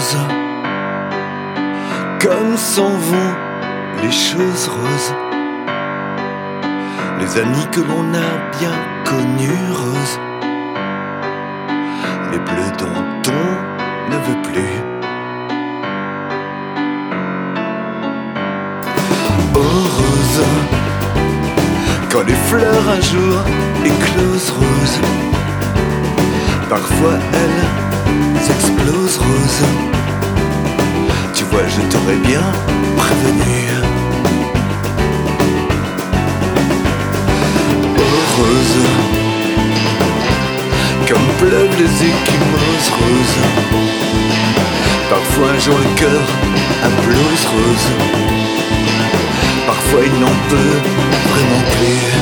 rose, comme s'en vont les choses roses, les amis que l'on a bien connus roses, les bleus dont on ne veut plus. Oh rose, quand les fleurs un jour éclosent rose, parfois elles explosent rose. Tu vois, je t'aurais bien prévenu. Oh rose, comme pleuvent les échymoses roses, parfois un jour le cœur implose rose, parfois il n'en peut vraiment plus.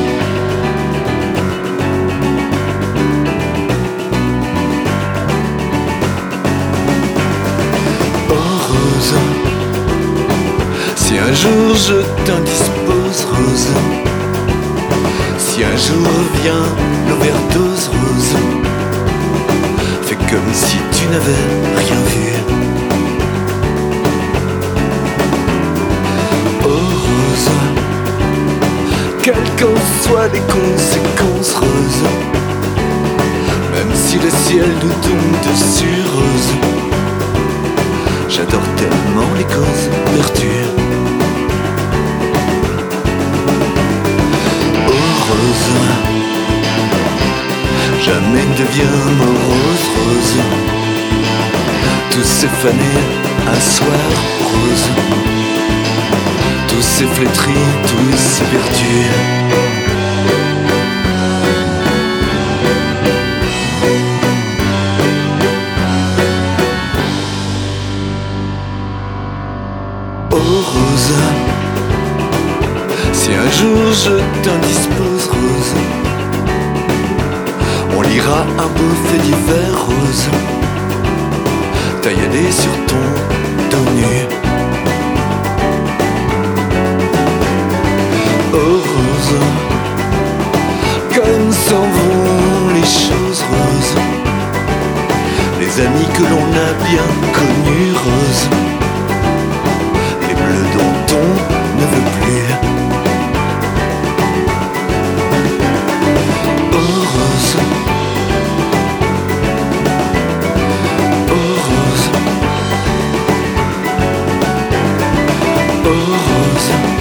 Oh rose, si un jour je t'indispose rose, si un jour vient l'overdose rose, fais comme si tu n'avais rien vu. Oh rose, quelles qu'en soient les conséquences rose, même si le ciel nous tombe dessus rose, j'adore tellement les causes perdues. Oh rose, jamais ne deviens morose rose, tout s'est fané un soir rose, tout s'est flétri, tout s'est perdu. Oh rose, si un jour je t'indispose rose, on lira un beau fait divers rose, tailladé sur ton dos nu. Oh rose, comme s'en vont les choses roses, les amis que l'on a bien connus roses, les bleus dont on ne veut plus. Oh rose, oh rose, oh rose.